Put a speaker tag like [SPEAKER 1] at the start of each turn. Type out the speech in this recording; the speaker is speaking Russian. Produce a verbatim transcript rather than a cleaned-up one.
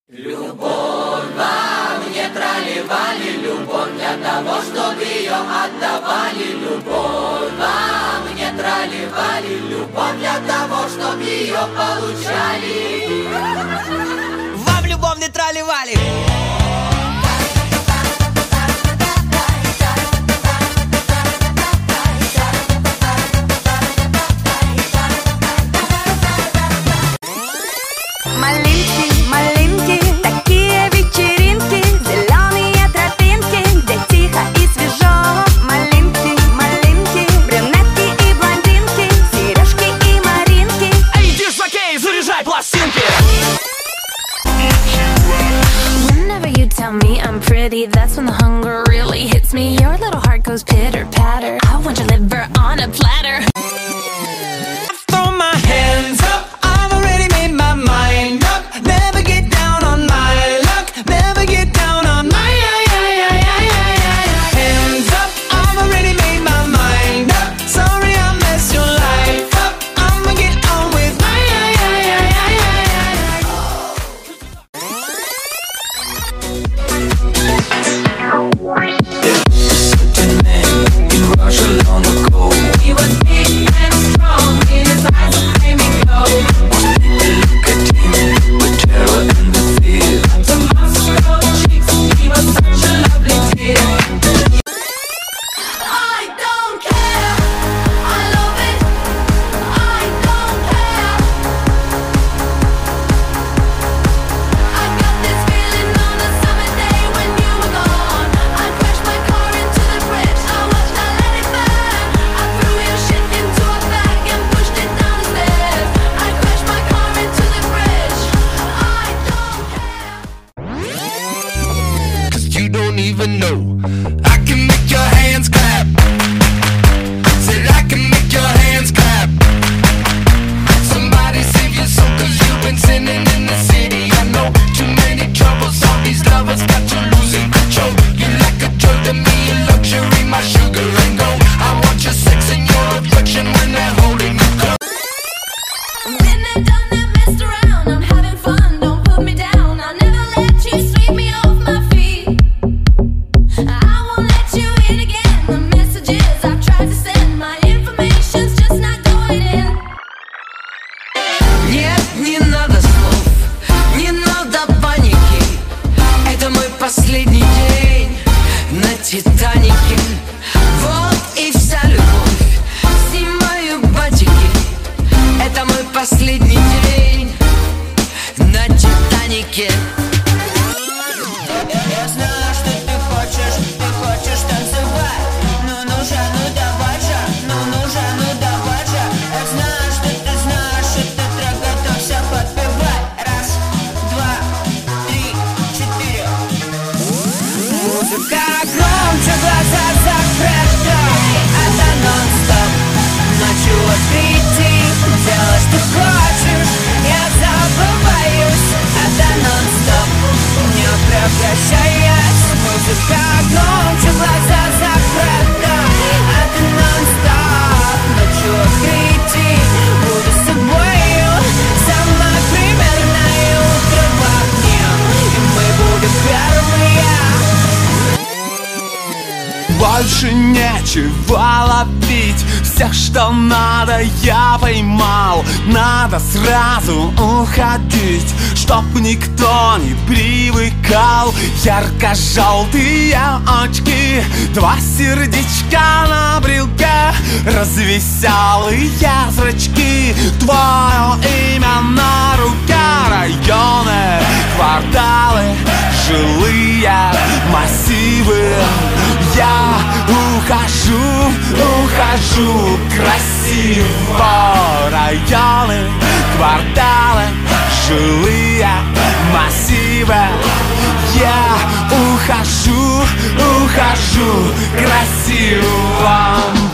[SPEAKER 1] Любовь вам не трали-вали, любовь для того, чтобы ее отдавали. Любовь вам не трали-вали, любовь для того, чтобы ее получали.
[SPEAKER 2] Вам любовь не трали-вали.
[SPEAKER 3] That's when the hunger really hits me. Your little heart goes pitter-patter. I want your liver on a platter.
[SPEAKER 2] Throw my hands up, I've already made my mind up. Never get down on my luck, never get down on my hands up, I've already made my mind up. Sorry I messed your life up, I'ma get on with my
[SPEAKER 1] long ago, he was big and strong, in his eyes a flaming glow. One day look at him with terror and the fear. To Moscow cheeks, he was such a lovely tear. I don't care, I love it, I don't care. I got this feeling on a summer day when you were gone. I crashed my car into the bridge, I watched I let it burn. I threw your shit into a bag and pushed it down the stairs. I crashed my car into the bridge, I don't care.
[SPEAKER 4] Cause you don't even know I can make your hands clap. Said I can make your hands clap. Somebody save your soul, cause you've been sinning in the city. I know too many troubles, all these lovers got you losing control. You like a drug to me, a luxury, my sugar and gold. I want your sex and your affection when they're holding you close.
[SPEAKER 3] Been there, done that, messed around. I'm having fun, don't put me down. I'll never let you sweep me off my feet. I won't let you in again. The messages I've tried to send, my information's just not going in.
[SPEAKER 2] Нет, не надо слов, не надо паники. Это мой последний день на Титанике. Вот и вся любовь, снимаю батики. Это мой последний день на Титанике. Я знаю, что ты хочешь, ты хочешь танцевать. Ну, ну же, ну давай же, ну, ну же, ну давай же. Я знаю, что ты знаешь, этот трек готовься подпевать. Раз, два, три, четыре. Музыка громче, глаза закрыты. Это нон-стоп, ночью открытий. Делай, что хочешь, я забываюсь. Это нон-стоп, не прекращаясь. Музыка громче, глаза закрыты. Это нон-стоп, ночью открытий. Буду с собою, самое примерное утро в огне. И мы будем первые.
[SPEAKER 5] Больше нечего ловить, всех, что надо, я поймал. Надо сразу уходить, чтоб никто не привыкал. Ярко-желтые очки, два сердечка на брелке, развеселые зрачки, твое имя на руке. Районы, кварталы, жилые массивы. Я ухожу, ухожу красиво. Районы, кварталы, жилые массивы. Я ухожу, ухожу красиво.